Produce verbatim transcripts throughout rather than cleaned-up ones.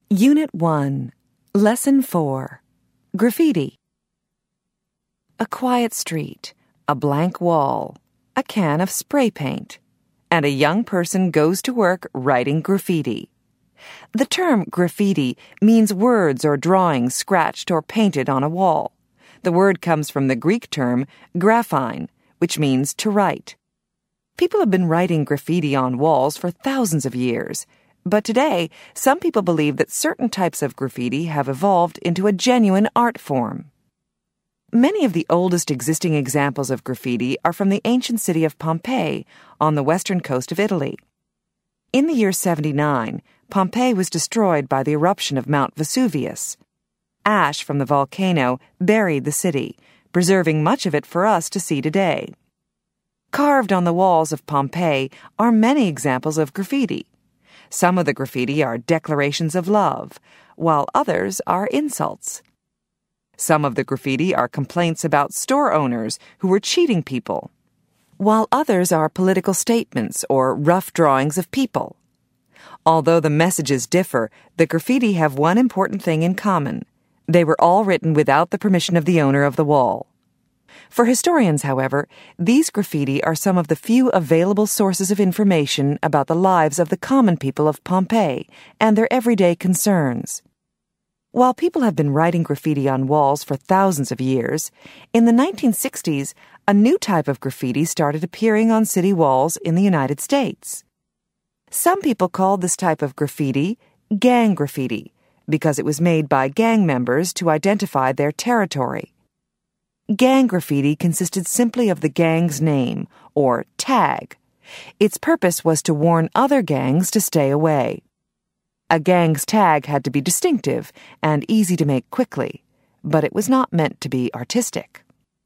Unit one, Lesson four, Graffiti. A quiet street, a blank wall, a can of spray paint, and a young person goes to work writing graffiti. The term graffiti means words or drawings scratched or painted on a wall. The word comes from the Greek term graphine, which means to write. People have been writing graffiti on walls for thousands of years. But today, some people believe that certain types of graffiti have evolved into a genuine art form. Many of the oldest existing examples of graffiti are from the ancient city of Pompeii on the western coast of Italy. In the year seventy-nine, Pompeii was destroyed by the eruption of Mount Vesuvius. Ash from the volcano buried the city, preserving much of it for us to see today. Carved on the walls of Pompeii are many examples of graffiti. Some of the graffiti are declarations of love, while others are insults. Some of the graffiti are complaints about store owners who were cheating people, while others are political statements or rough drawings of people. Although the messages differ, the graffiti have one important thing in common. They were all written without the permission of the owner of the wall. For historians, however, these graffiti are some of the few available sources of information about the lives of the common people of Pompeii and their everyday concerns. While people have been writing graffiti on walls for thousands of years, in the nineteen sixties, a new type of graffiti started appearing on city walls in the United States. Some people called this type of graffiti gang graffiti because it was made by gang members to identify their territory. Gang graffiti consisted simply of the gang's name, or tag. Its purpose was to warn other gangs to stay away. A gang's tag had to be distinctive and easy to make quickly, but it was not meant to be artistic.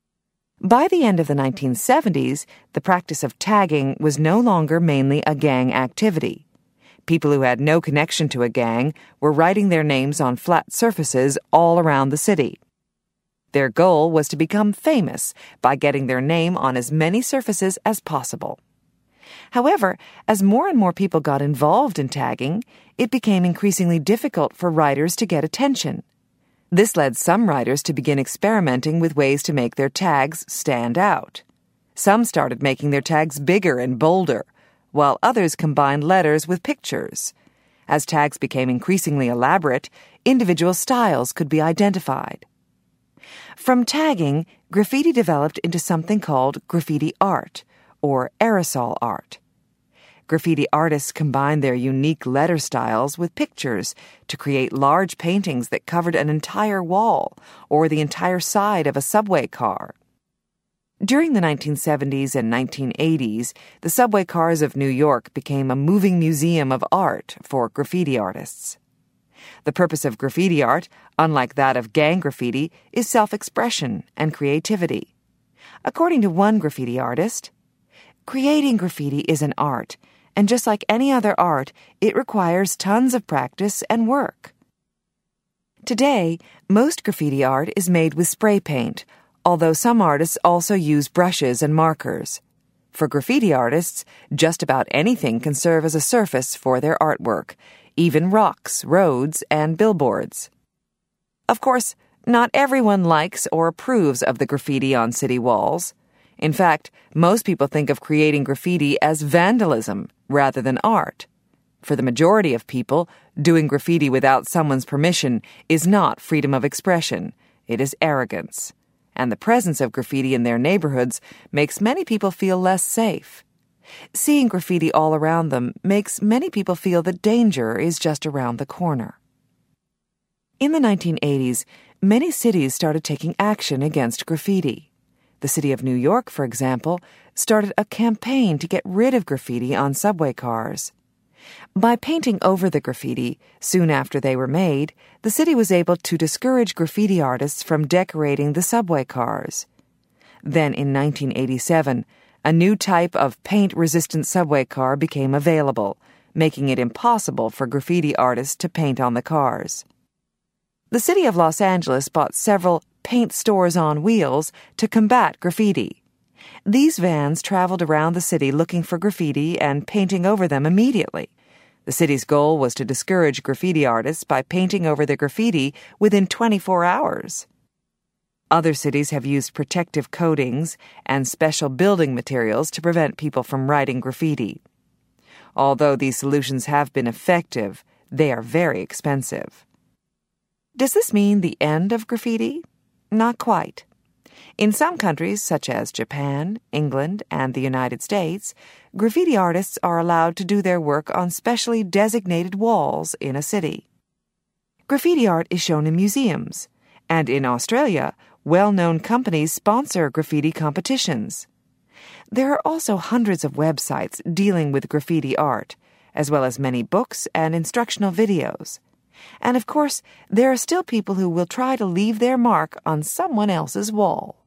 By the end of the nineteen seventies, the practice of tagging was no longer mainly a gang activity. People who had no connection to a gang were writing their names on flat surfaces all around the city. Their goal was to become famous by getting their name on as many surfaces as possible. However, as more and more people got involved in tagging, it became increasingly difficult for writers to get attention. This led some writers to begin experimenting with ways to make their tags stand out. Some started making their tags bigger and bolder, while others combined letters with pictures. As tags became increasingly elaborate, individual styles could be identified. From tagging, graffiti developed into something called graffiti art, or aerosol art. Graffiti artists combined their unique letter styles with pictures to create large paintings that covered an entire wall or the entire side of a subway car. During the nineteen seventies and nineteen eighties, the subway cars of New York became a moving museum of art for graffiti artists. The purpose of graffiti art, unlike that of gang graffiti, is self-expression and creativity. According to one graffiti artist, creating graffiti is an art, and just like any other art, it requires tons of practice and work. Today, most graffiti art is made with spray paint, although some artists also use brushes and markers. For graffiti artists, just about anything can serve as a surface for their artwork, even rocks, roads, and billboards. Of course, not everyone likes or approves of the graffiti on city walls. In fact, most people think of creating graffiti as vandalism rather than art. For the majority of people, doing graffiti without someone's permission is not freedom of expression. It is arrogance. And the presence of graffiti in their neighborhoods makes many people feel less safe. Seeing graffiti all around them makes many people feel that danger is just around the corner. In the nineteen eighties, many cities started taking action against graffiti. The city of New York, for example, started a campaign to get rid of graffiti on subway cars. By painting over the graffiti, soon after they were made, the city was able to discourage graffiti artists from decorating the subway cars. Then in nineteen eighty-seven, a new type of paint-resistant subway car became available, making it impossible for graffiti artists to paint on the cars. The city of Los Angeles bought several paint stores on wheels to combat graffiti. These vans traveled around the city looking for graffiti and painting over them immediately. The city's goal was to discourage graffiti artists by painting over the graffiti within twenty-four hours. Other cities have used protective coatings and special building materials to prevent people from writing graffiti. Although these solutions have been effective, they are very expensive. Does this mean the end of graffiti? Not quite. In some countries, such as Japan, England, and the United States, graffiti artists are allowed to do their work on specially designated walls in a city. Graffiti art is shown in museums, and in Australia, well-known companies sponsor graffiti competitions. There are also hundreds of websites dealing with graffiti art, as well as many books and instructional videos. And of course, there are still people who will try to leave their mark on someone else's wall.